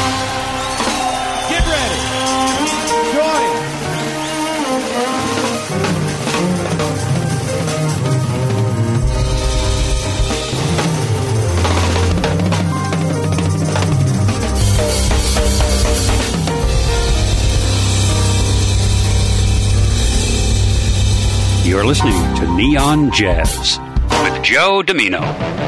Get ready. Jordy. You're listening to Neon Jazz with Joe Domino.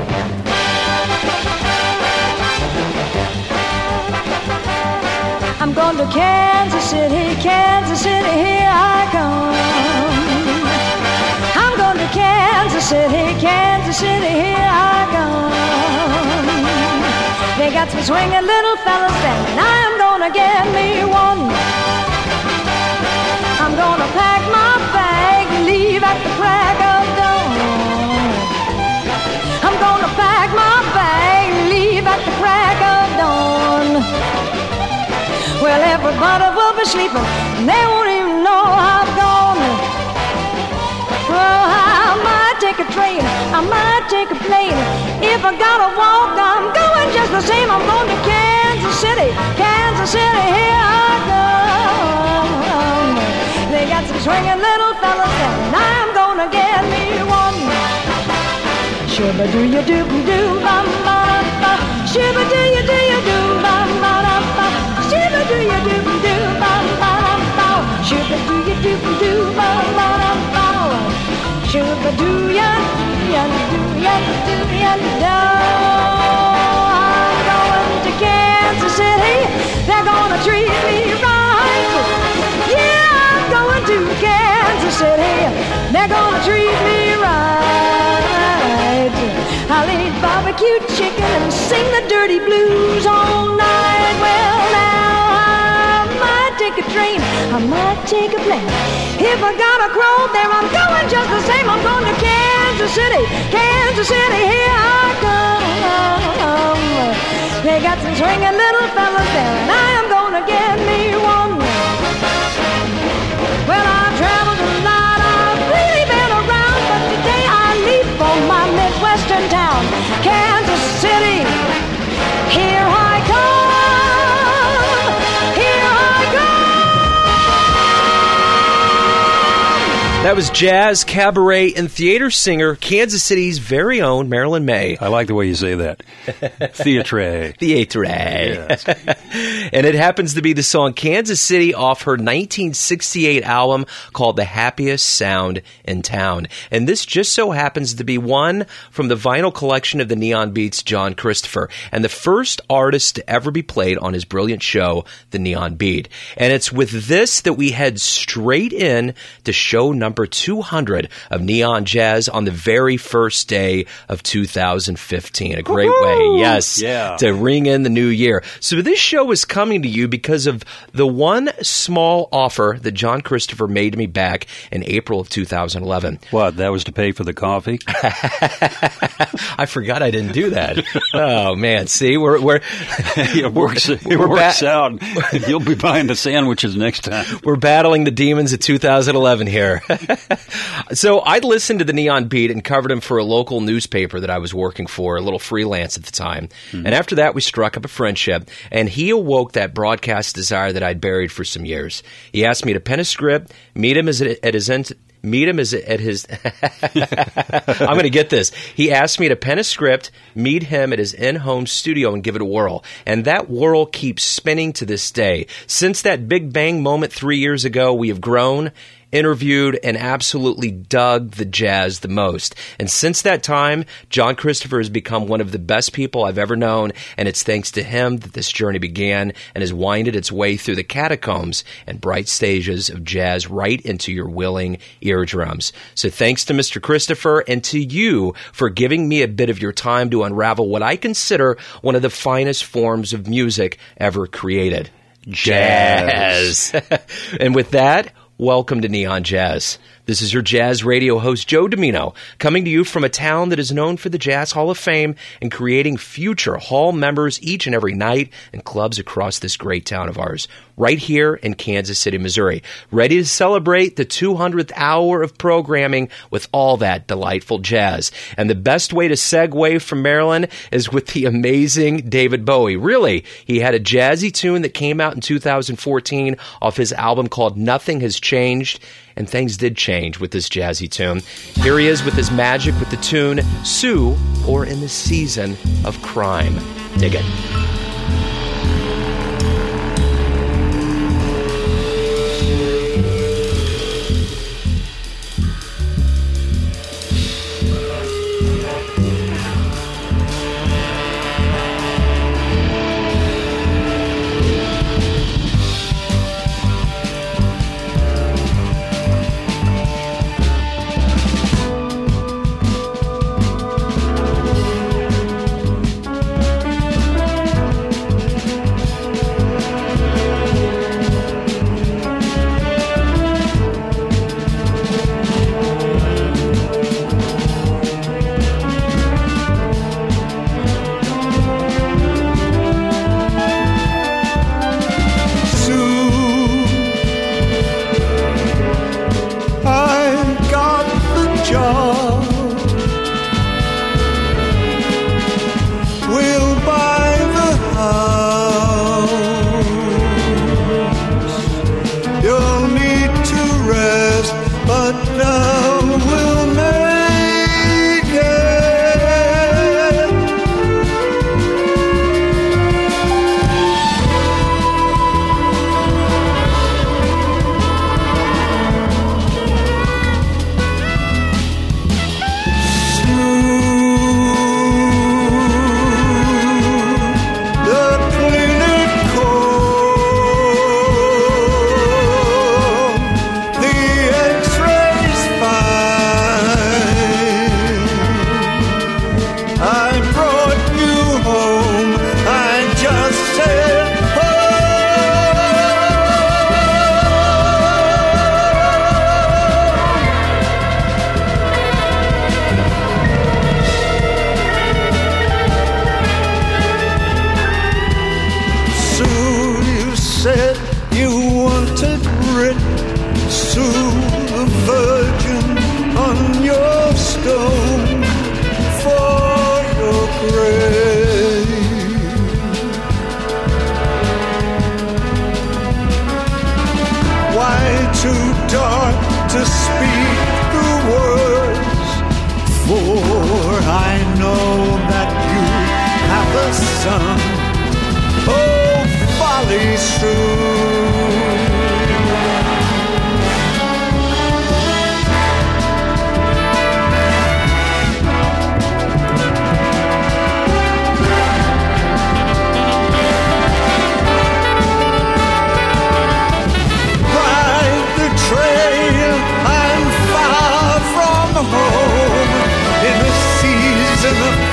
I'm going to Kansas City, here I come. I'm going to Kansas City, here I come. They got some swinging little fellas there, and I'm gonna get me one. I'm gonna pack my bag and leave at the crack of dawn. I'm gonna pack my bag and leave at the crack of dawn. Well, everybody will be sleeping, and they won't even know I've gone. Well, I might take a train, I might take a plane. If I gotta walk, I'm going just the same. I'm going to Kansas City, here I come. They got some swinging little fellas there, and I'm gonna get me one. Shubba do you do do bum ba ba, shubba do you do bum ba ba, shubba do you do bum ba ba, shubba do you do bum ba ba, shubba do ya do. I'm going to Kansas City, they're gonna treat me right. Yeah, I'm going to Kansas City, they're gonna treat me right. I'll eat barbecue chicken and sing the dirty blues all night. Well, now I might take a train, I might take a plane. If I gotta crawl there, I'm going just the same. I'm going to Kansas City, here I come. They got some swinging little fellas there, and I am gonna get me one. Well, I've traveled a lot, I've really been around, but today I leave for my Midwestern town, Kansas City. Here I come, here I come. That was jazz, cabaret, and theater singer, Kansas City's very own Marilyn Maye. I like the way you say that. Theatre. Theatre. Yes. And it happens to be the song Kansas City off her 1968 album called The Happiest Sound in Town. And this just so happens to be one from the vinyl collection of the Neon Beats, John Christopher, and the first artist to ever be played on his brilliant show, The Neon Beat. And it's with this that we head straight in to show number 200 of Neon Jazz on the very first day of 2015. A great way, yes, to ring in the new year. So this show is coming to you because of the one small offer that John Christopher made to me back in April of 2011. What, that was to pay for the coffee? I forgot I didn't do that. Oh, man. See, it works out. You'll be buying the sandwiches next time. We're battling the demons of 2011 here. So I'd listened to the Neon Beat and covered him for a local newspaper that I was working for, a little freelance at the time. Mm-hmm. And after that, we struck up a friendship, and he awoke that broadcast desire that I'd buried for some years. He asked me to pen a script, meet him at his I'm going to get this. He asked me to pen a script, meet him at his in-home studio, and give it a whirl. And that whirl keeps spinning to this day. Since that big bang moment 3 years ago, we have grown, interviewed, and absolutely dug the jazz the most. And since that time, John Christopher has become one of the best people I've ever known, and it's thanks to him that this journey began and has winded its way through the catacombs and bright stages of jazz right into your willing eardrums. So thanks to Mr. Christopher and to you for giving me a bit of your time to unravel what I consider one of the finest forms of music ever created. Jazz. And with that, welcome to Neon Jazz. This is your Jazz Radio host, Joe Domino, coming to you from a town that is known for the Jazz Hall of Fame and creating future Hall members each and every night in clubs across this great town of ours, right here in Kansas City, Missouri. Ready to celebrate the 200th hour of programming with all that delightful jazz. And the best way to segue from Maryland is with the amazing David Bowie. Really, he had a jazzy tune that came out in 2014 off his album called Nothing Has Changed. And things did change with this jazzy tune. Here he is with his magic with the tune Sue, or In the Season of Crime. Dig it.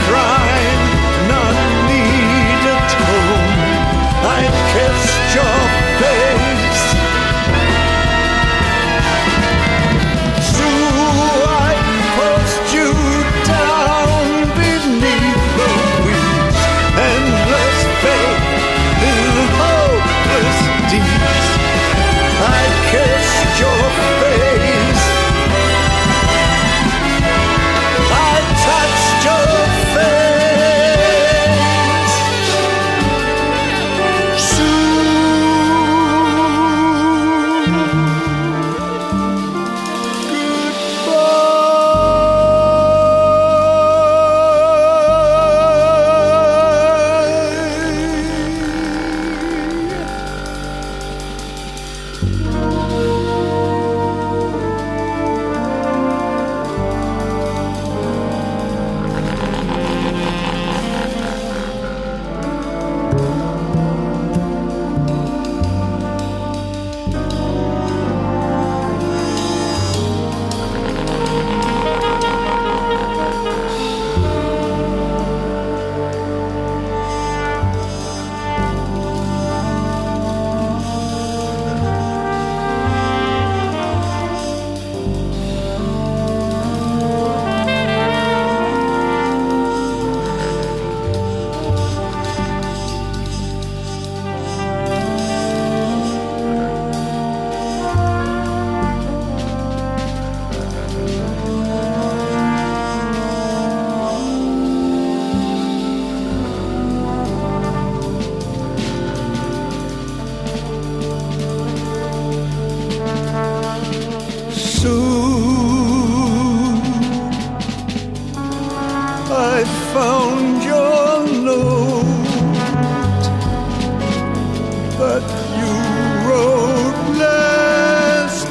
Crime, none need atone. I've kissed your that you wrote last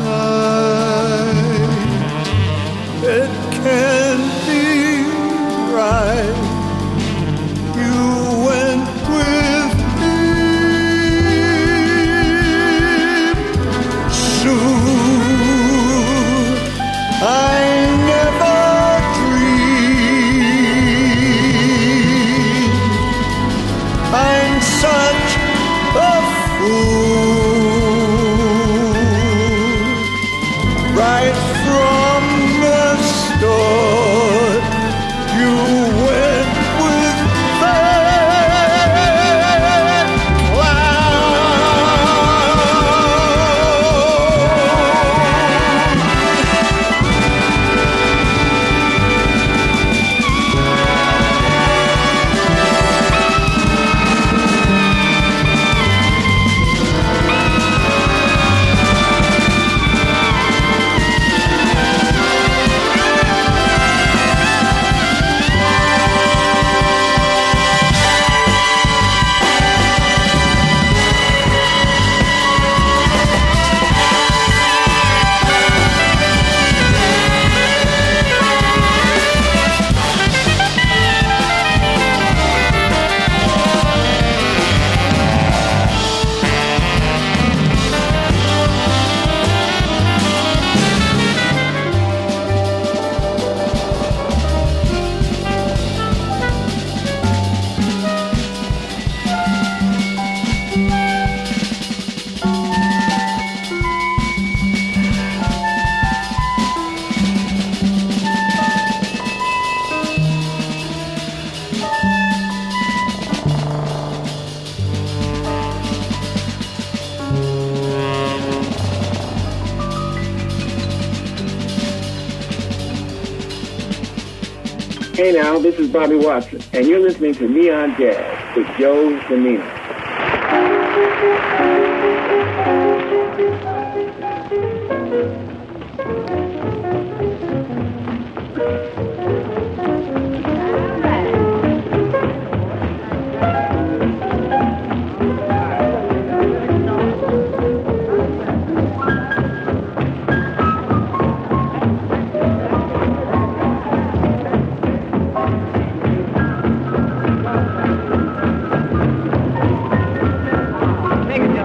night. It can't be right. You went with him soon. I never dreamed I'm such a fool. Right from the start, you went with that Hey now, this is Bobby Watson, and you're listening to Neon Jazz with Joe Zanino. Make it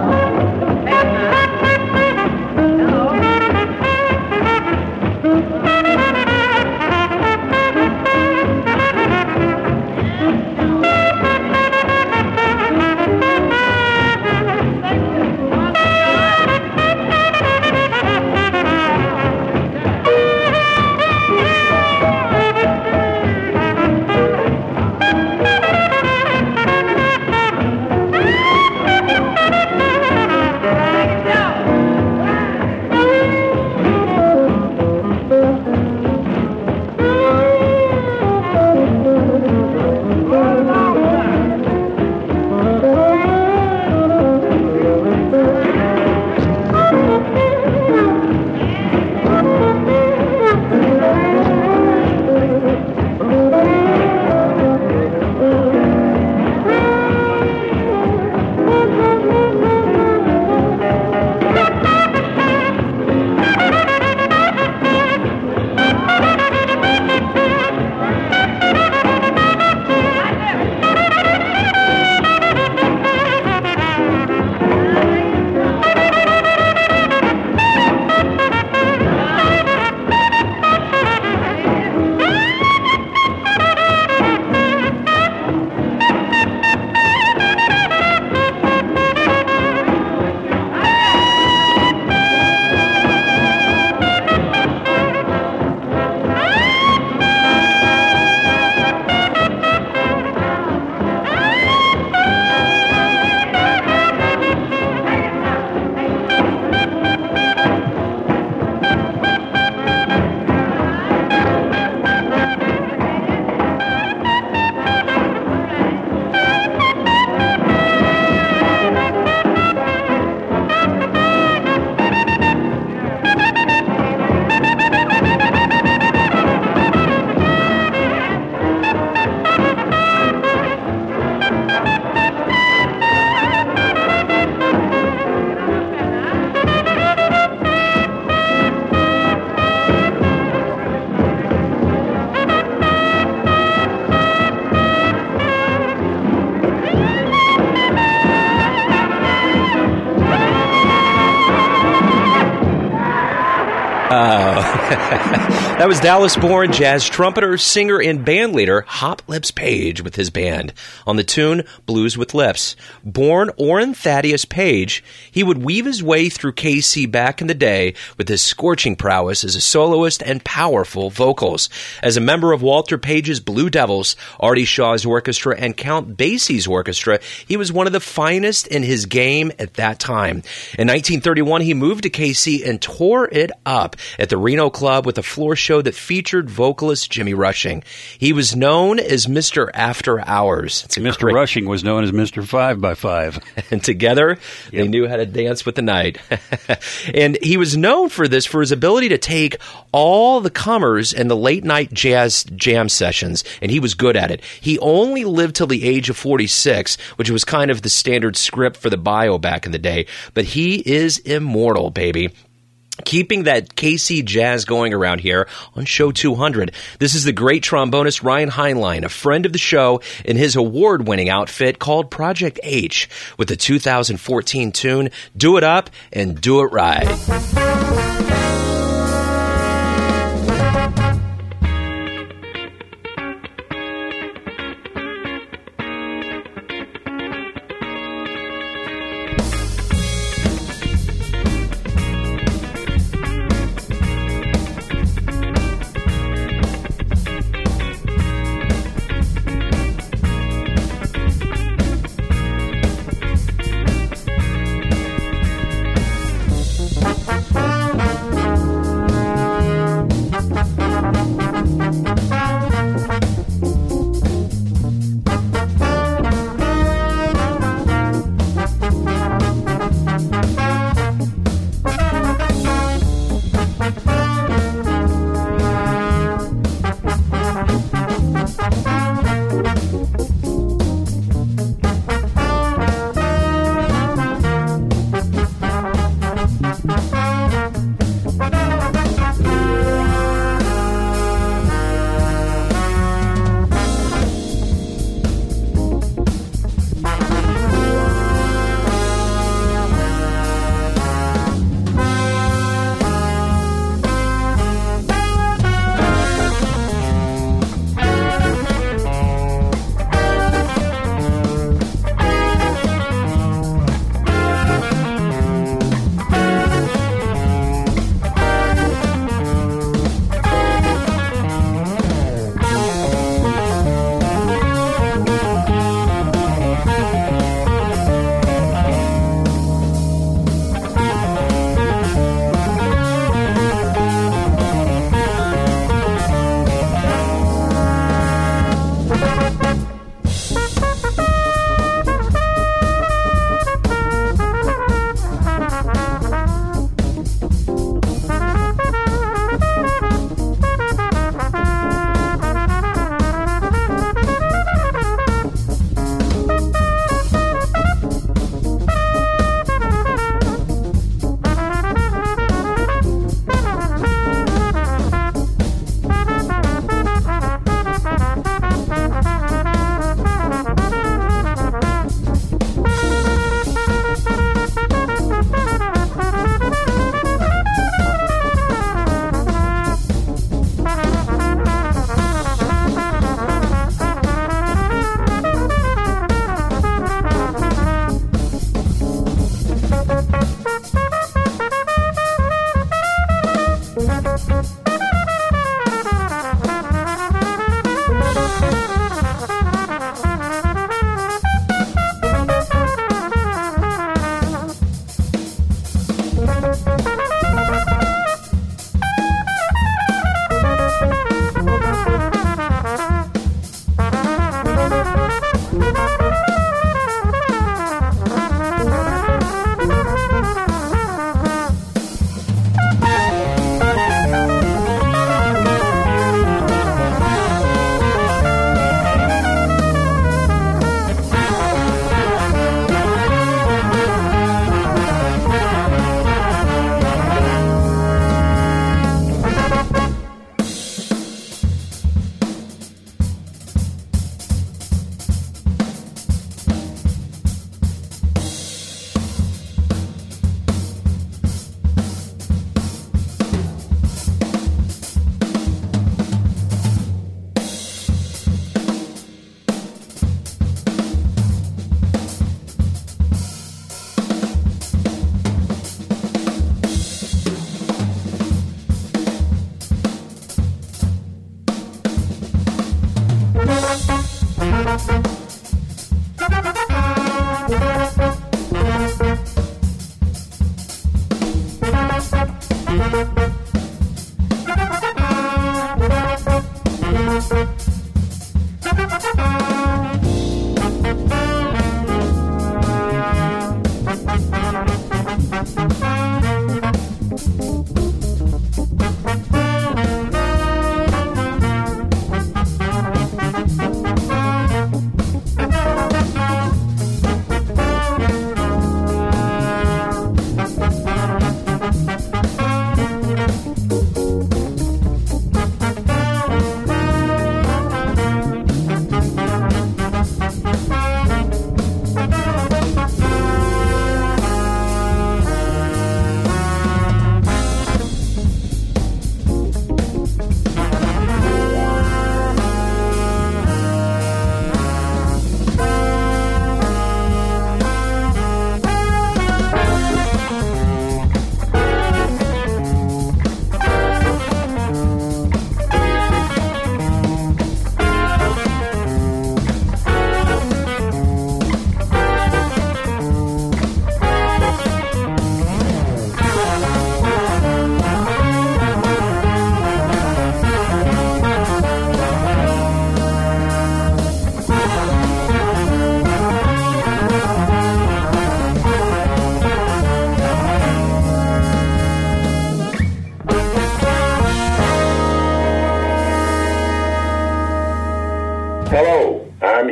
That was Dallas-born jazz trumpeter, singer, and bandleader Hop Lips Page with his band on the tune Blues with Lips. Born Orrin Thaddeus Page, he would weave his way through KC back in the day with his scorching prowess as a soloist and powerful vocals. As a member of Walter Page's Blue Devils, Artie Shaw's orchestra, and Count Basie's orchestra, he was one of the finest in his game at that time. In 1931, he moved to KC and tore it up at the Reno Club with a floor show that featured vocalist Jimmy Rushing. He was known as Mr. After Hours. Mr. Rushing was known as Mr. 5x5. And together, they knew how to dance with the night. And he was known for this, for his ability to take all the comers in the late-night jazz jam sessions, and he was good at it. He only lived till the age of 46, which was kind of the standard script for the bio back in the day, but he is immortal, baby. Keeping that KC jazz going around here on Show 200. This is the great trombonist Ryan Heinlein, a friend of the show, in his award-winning outfit called Project H, with the 2014 tune Do It Up and Do It Right.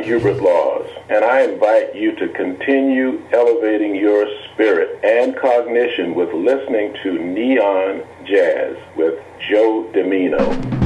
Hubert Laws, and I invite you to continue elevating your spirit and cognition with listening to Neon Jazz with Joe Dimino.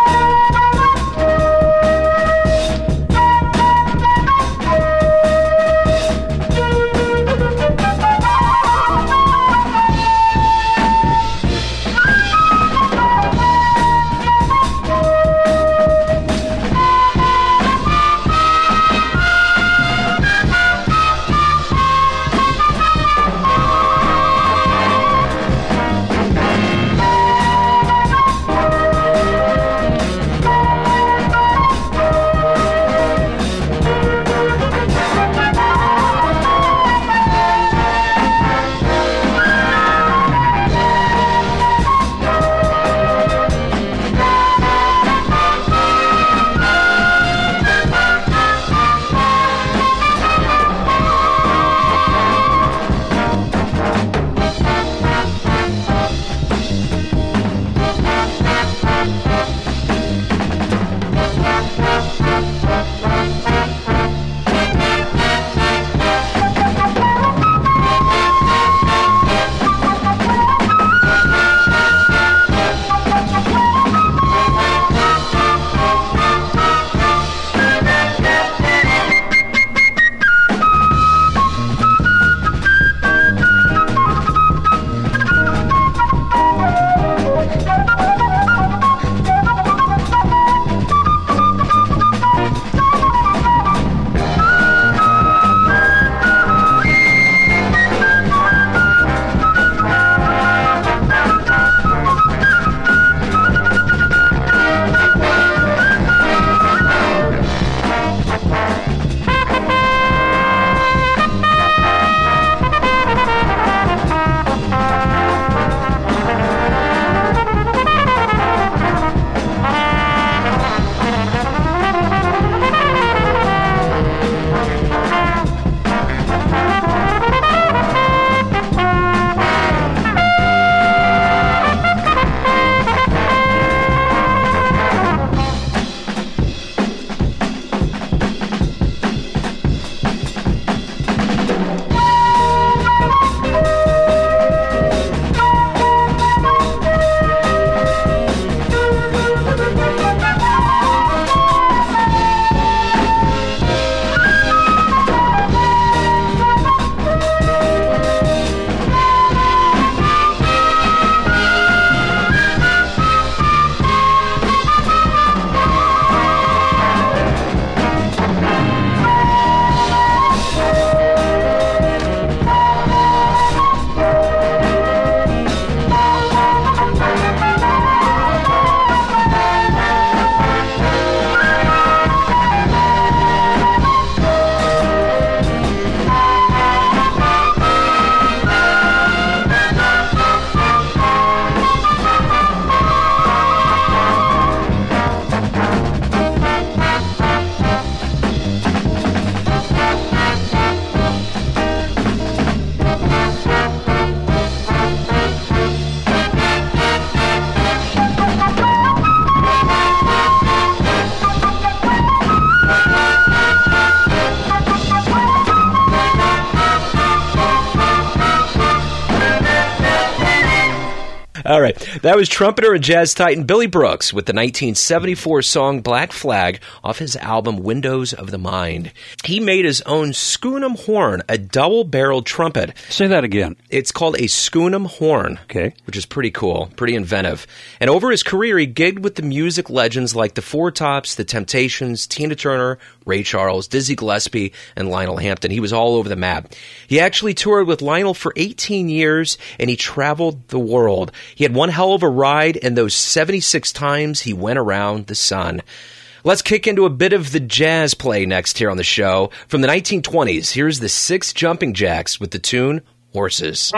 All right. That was trumpeter and jazz titan Billy Brooks with the 1974 song Black Flag off his album Windows of the Mind. He made his own Schoonem horn, a double-barreled trumpet. Say that again. It's called a Schoonem horn, okay, which is pretty cool, pretty inventive. And over his career, he gigged with the music legends like the Four Tops, the Temptations, Tina Turner, Ray Charles, Dizzy Gillespie, and Lionel Hampton. He was all over the map. He actually toured with Lionel for 18 years, and he traveled the world. He had one hell of a ride in those 76 times he went around the sun. Let's kick into a bit of the jazz play next here on the show. From the 1920s, here's the Six Jumping Jacks with the tune Horses.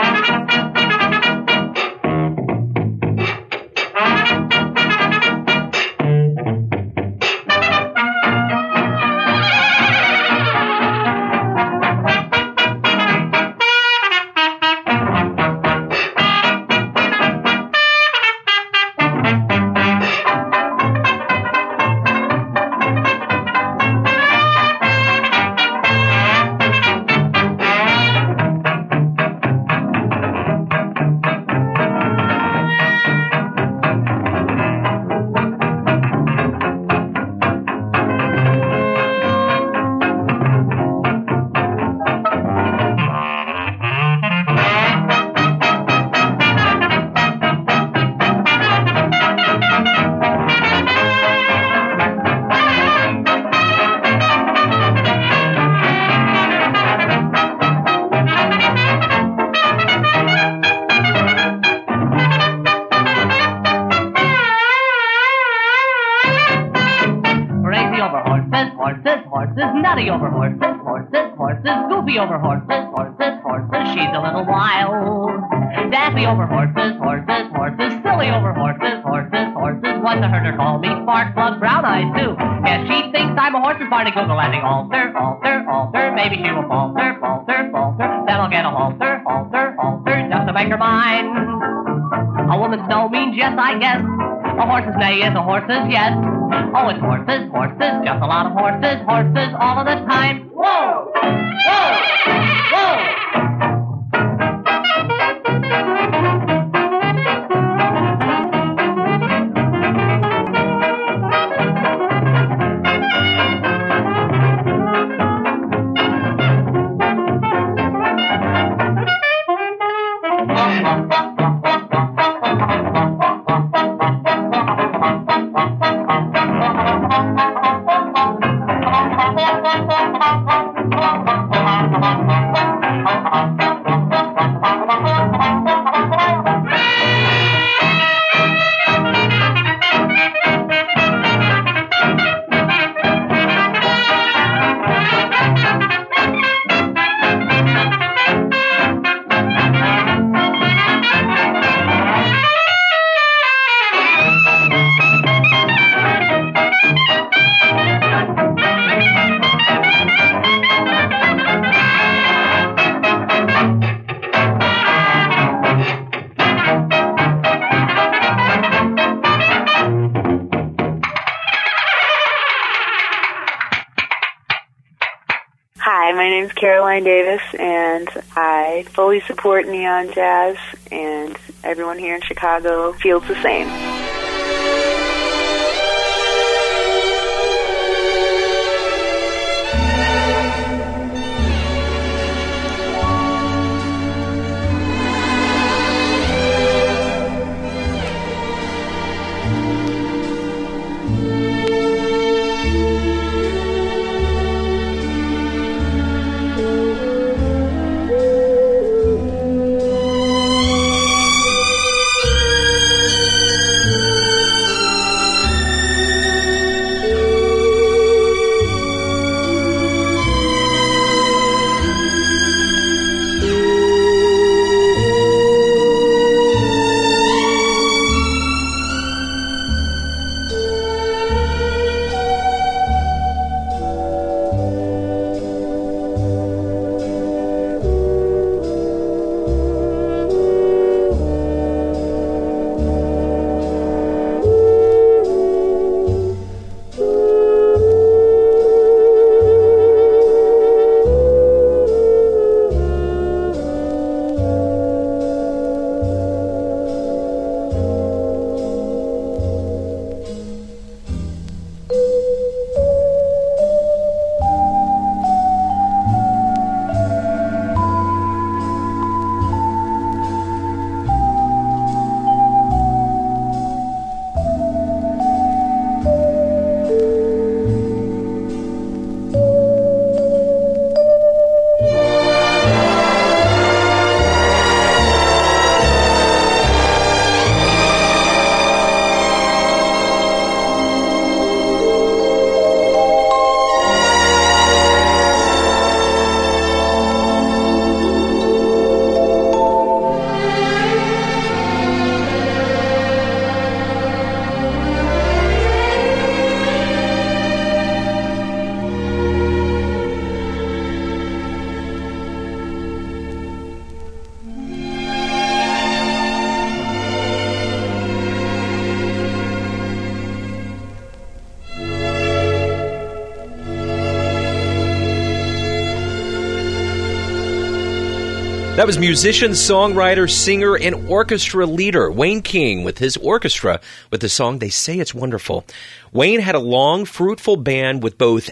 nutty over horses, horses, horses, goofy over horses, horses, horses, she's a little wild. Daffy over horses, horses, horses, silly over horses, horses, horses. Once I heard her call me Spark Plug Brown Eyes too. Yes, she thinks I'm a horse and Barney Google landing. Alter, alter, alter, maybe she will falter, falter, falter. Then I'll get a halter, halter, halter, just to make her mine. A woman's no means yes, I guess. A horse's neigh is a horse's yes. Oh, it's horses, horses, just a lot of horses, horses all of the time. Whoa! Whoa! Whoa! Caroline Davis, and I fully support Neon Jazz, and everyone here in Chicago feels the same. That was musician, songwriter, singer, and orchestra leader Wayne King with his orchestra with the song They Say It's Wonderful. Wayne had a long, fruitful band with both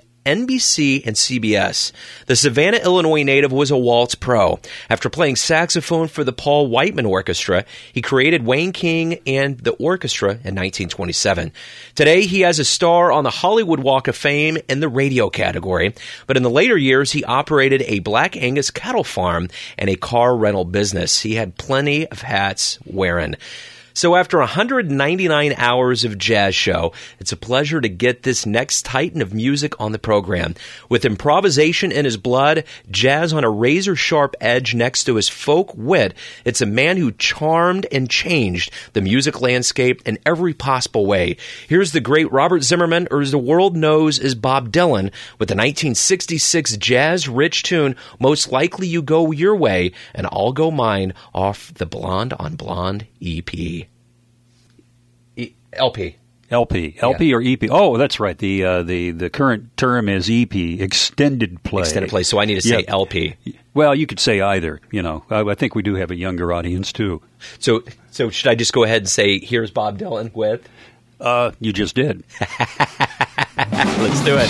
NBC and CBS. The Savannah, Illinois native was a waltz pro. After playing saxophone for the Paul Whiteman Orchestra, he created Wayne King and the orchestra in 1927. Today, he has a star on the Hollywood Walk of Fame in the radio category, but in the later years, he operated a Black Angus cattle farm and a car rental business. He had plenty of hats wearing. So after 199 hours of Jazz Show, it's a pleasure to get this next titan of music on the program. With improvisation in his blood, jazz on a razor-sharp edge next to his folk wit, it's a man who charmed and changed the music landscape in every possible way. Here's the great Robert Zimmerman, or as the world knows as Bob Dylan, with the 1966 jazz-rich tune, Most Likely You Go Your Way, and I'll Go Mine, off the Blonde on Blonde EP. LP. Or EP? Oh, that's right. The current term is EP, extended play. Extended play. So I need to say LP. Well, you could say either. You know, I think we do have a younger audience too. So should I just go ahead and say, here's Bob Dylan with? You just did. Let's do it.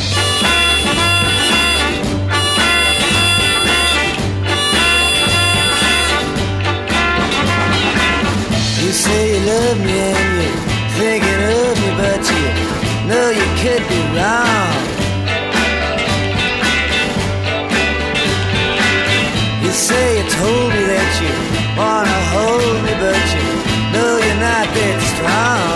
You say you love me and you're thinking of me, but you know you could be wrong. You say you told me that you wanna hold me, but you know you're not that strong.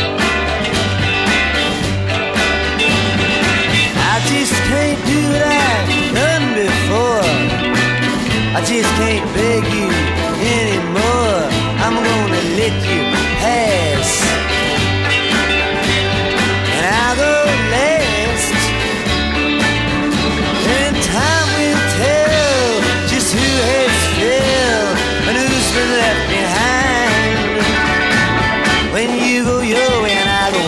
I just can't do what I've done before. I just can't beg you anymore. I'm gonna let you pass, and I'll go last, and time will tell just who has failed and who's been left behind. When you go your way and I go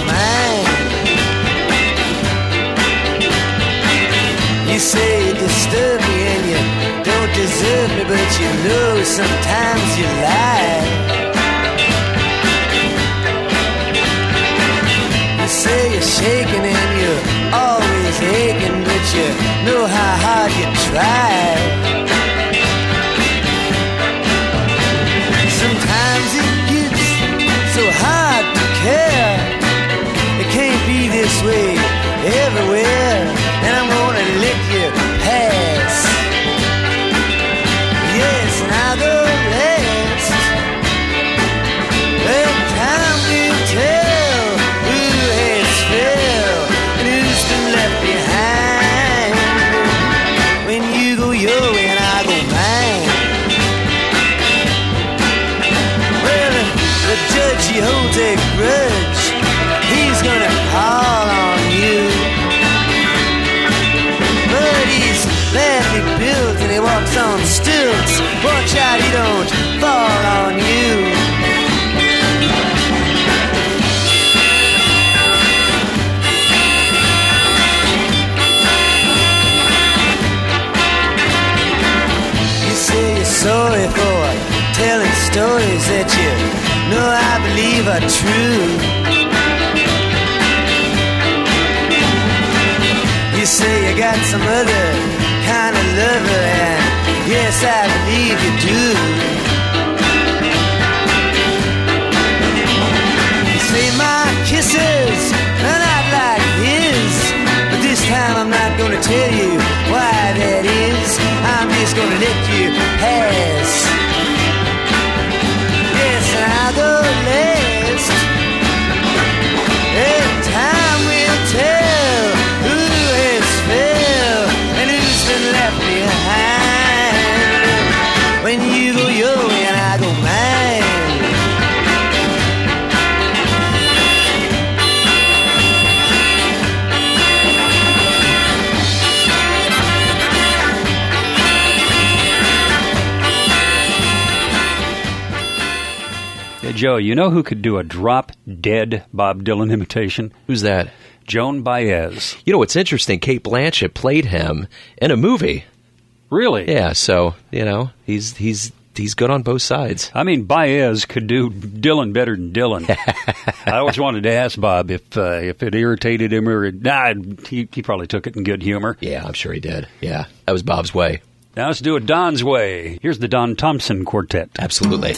mine. You say you disturb me and you don't deserve me, but you know sometimes you lie. You say you're shaking and you're always aching, but you know how hard you try. Sometimes it gets so hard to care. It can't be this way everywhere, and I'm gonna let you pass. Yes, and I'll go last. But time will tell who has failed and who's been left behind. When you go your way and I go mine. Well, the judge, he holds a grudge. He's gonna call on you. But he's badly built and he walks on stilts. Watch out he don't fall on you. You say you're sorry for telling stories that you know I believe are true. You say you got some other kind of lover, and yes, I believe you do. You say my kisses are not like his, but this time I'm not gonna tell you why that is. I'm just gonna let you pass. Yes, and I'll go last, and time will tell who has failed and who's been left behind. When you go your way and I go mine. Hey, Joe, you know who could do a drop-dead Bob Dylan imitation? Who's that? Joan Baez. You know what's interesting? Cate Blanchett played him in a movie. Really? Yeah, so, you know, he's good on both sides. I mean, Baez could do Dylan better than Dylan. I always wanted to ask Bob if it irritated him or... he probably took it in good humor. Yeah, I'm sure he did. Yeah, that was Bob's way. Now let's do it Don's way. Here's the Don Thompson Quartet. Absolutely.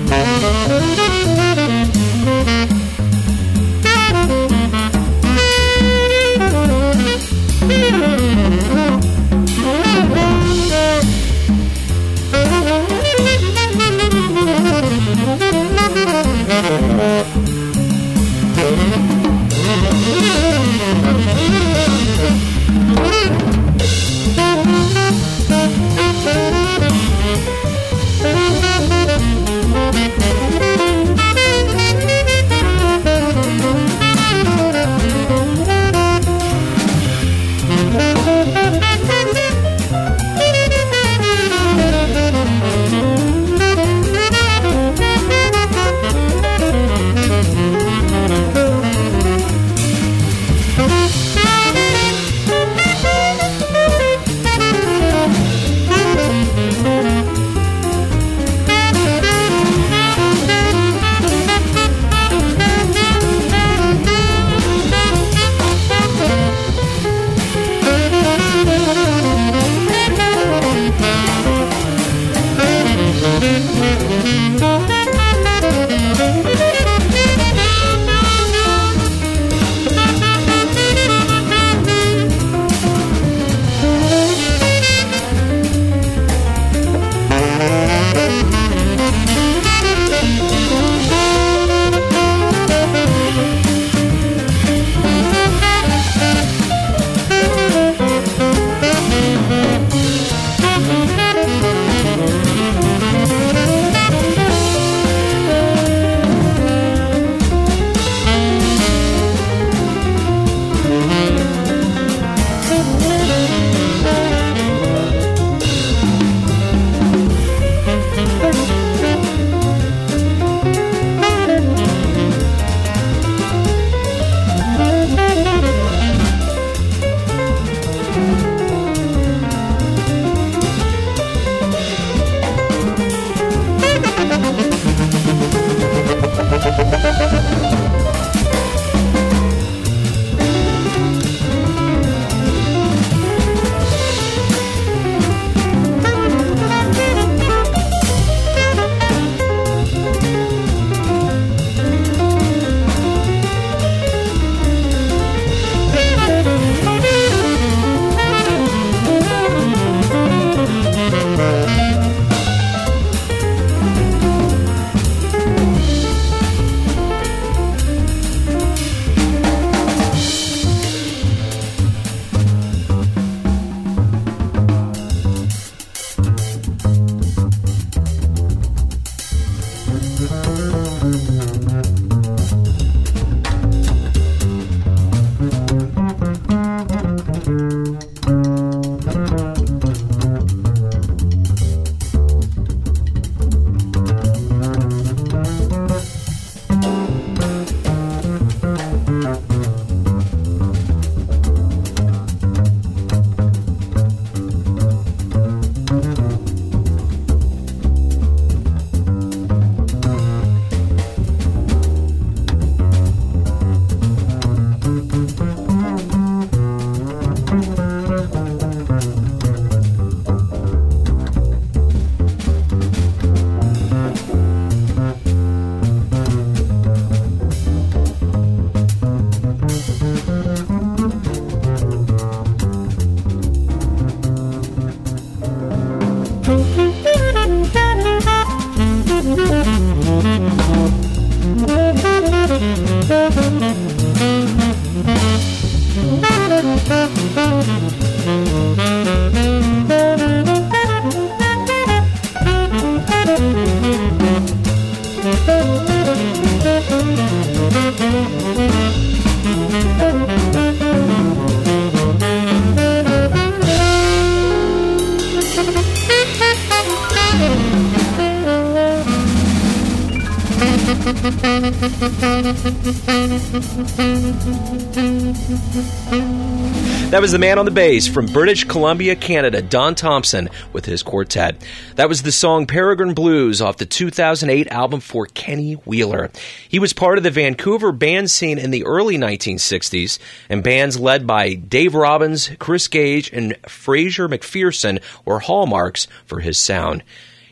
That was the man on the bass from British Columbia, Canada, Don Thompson, with his quartet. That was the song Peregrine Blues off the 2008 album For Kenny Wheeler. He was part of the Vancouver band scene in the early 1960s, and bands led by Dave Robbins, Chris Gage, and Fraser McPherson were hallmarks for his sound.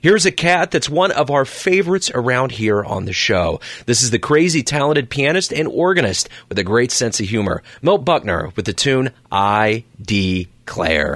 Here's a cat that's one of our favorites around here on the show. This is the crazy talented pianist and organist with a great sense of humor, Milt Buckner, with the tune I Declare.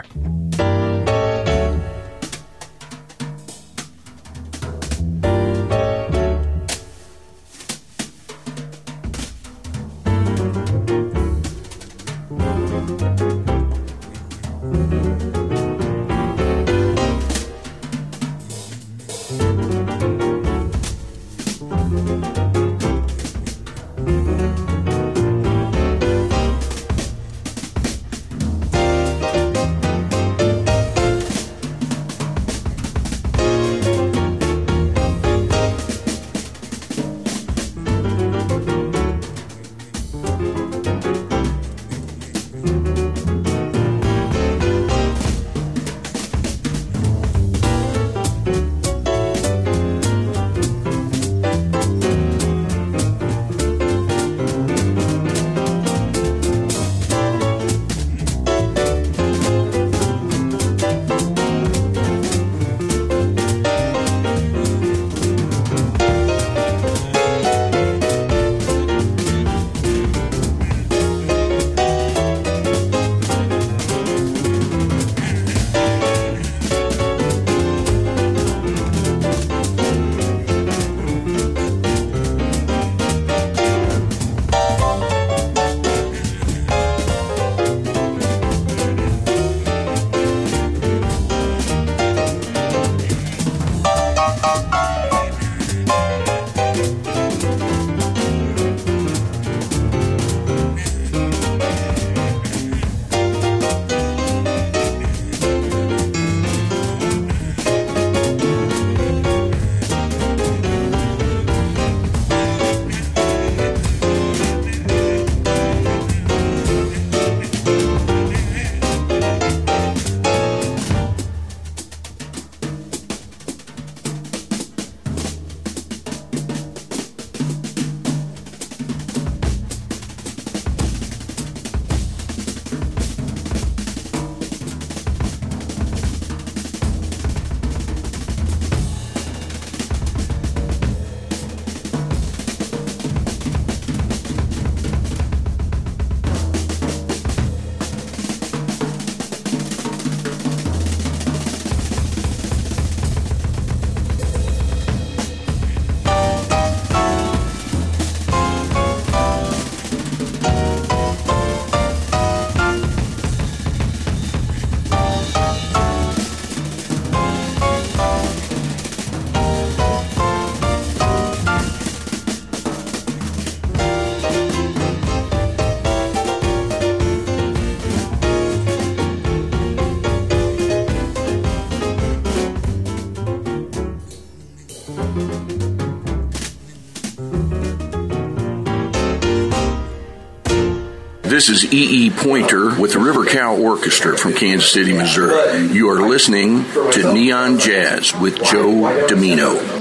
This is E.E. Pointer with the River Cow Orchestra from Kansas City, Missouri. You are listening to Neon Jazz with Joe Domino.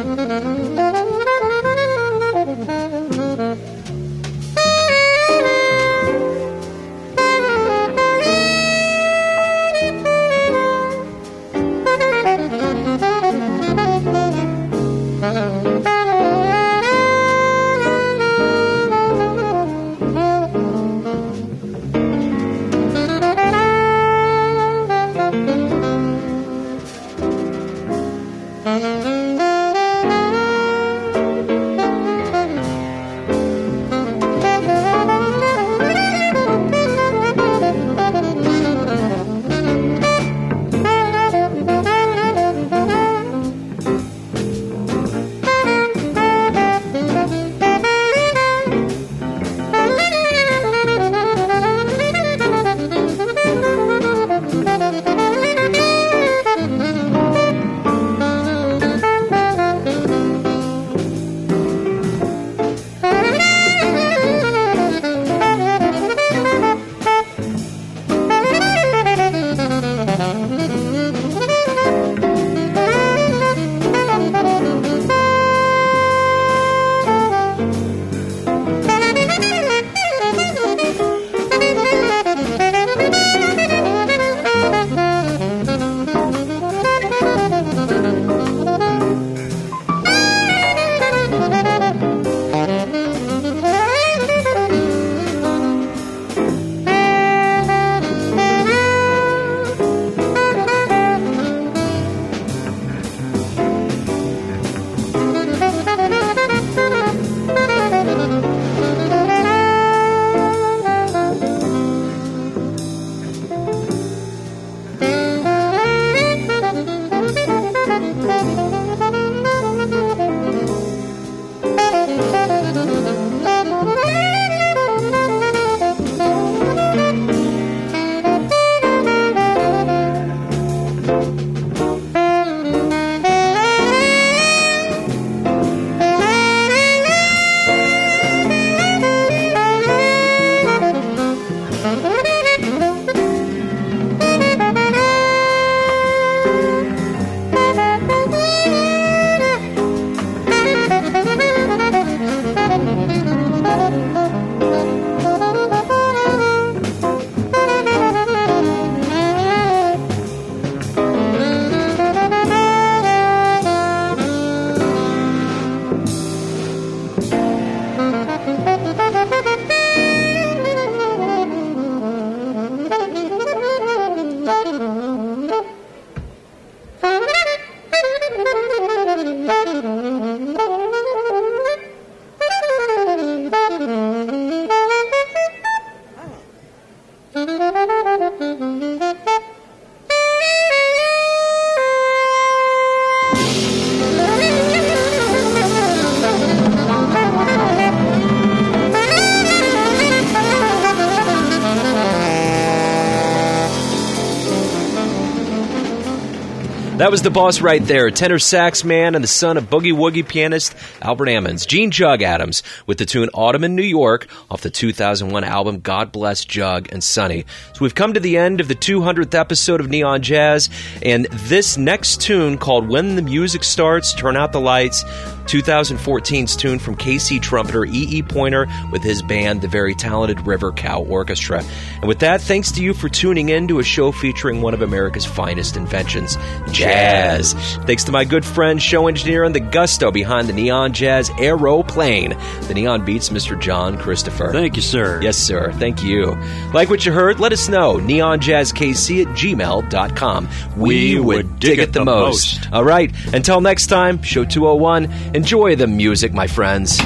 That was the boss right there, tenor sax man and the son of boogie-woogie pianist Albert Ammons, Gene Jug Adams, with the tune Autumn in New York off the 2001 album God Bless Jug and Sonny. So we've come to the end of the 200th episode of Neon Jazz, and this next tune called When the Music Starts, Turn Out the Lights, 2014's tune from KC trumpeter E.E. Pointer with his band, the very talented River Cow Orchestra. And with that, thanks to you for tuning in to a show featuring one of America's finest inventions, jazz. Thanks to my good friend, show engineer, and the gusto behind the Neon Jazz aeroplane, the Neon Beats, Mr. John Christopher. Thank you, sir. Yes, sir. Thank you. Like what you heard? Let us know. neonjazzkc@gmail.com. We would dig it the most. All right. Until next time, show 201. Enjoy the music, my friends.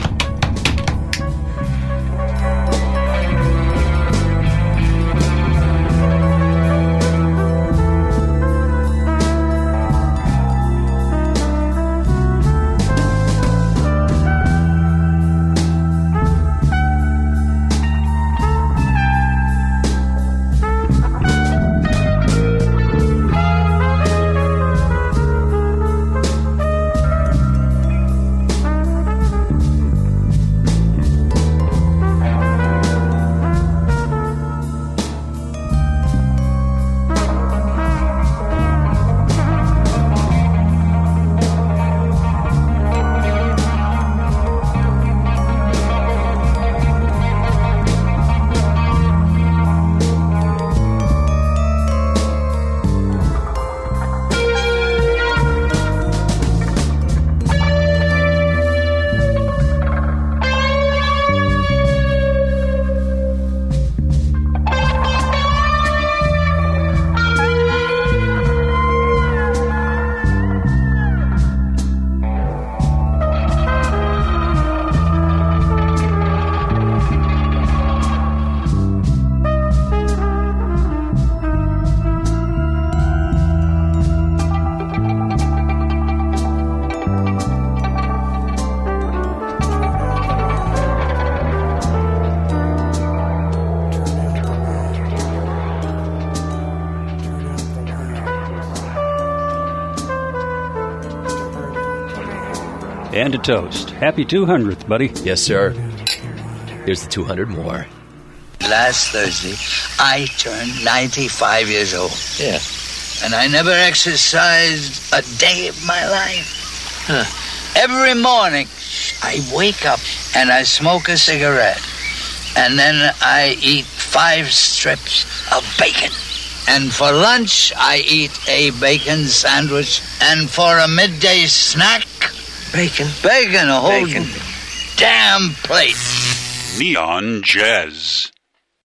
And a toast. Happy 200th, buddy. Yes, sir. Here's the 200 more. Last Thursday, I turned 95 years old. Yeah. And I never exercised a day of my life. Every morning, I wake up and I smoke a cigarette. And then I eat 5 strips of bacon. And for lunch, I eat a bacon sandwich. And for a midday snack, Bacon, a whole damn plate. Neon Jazz.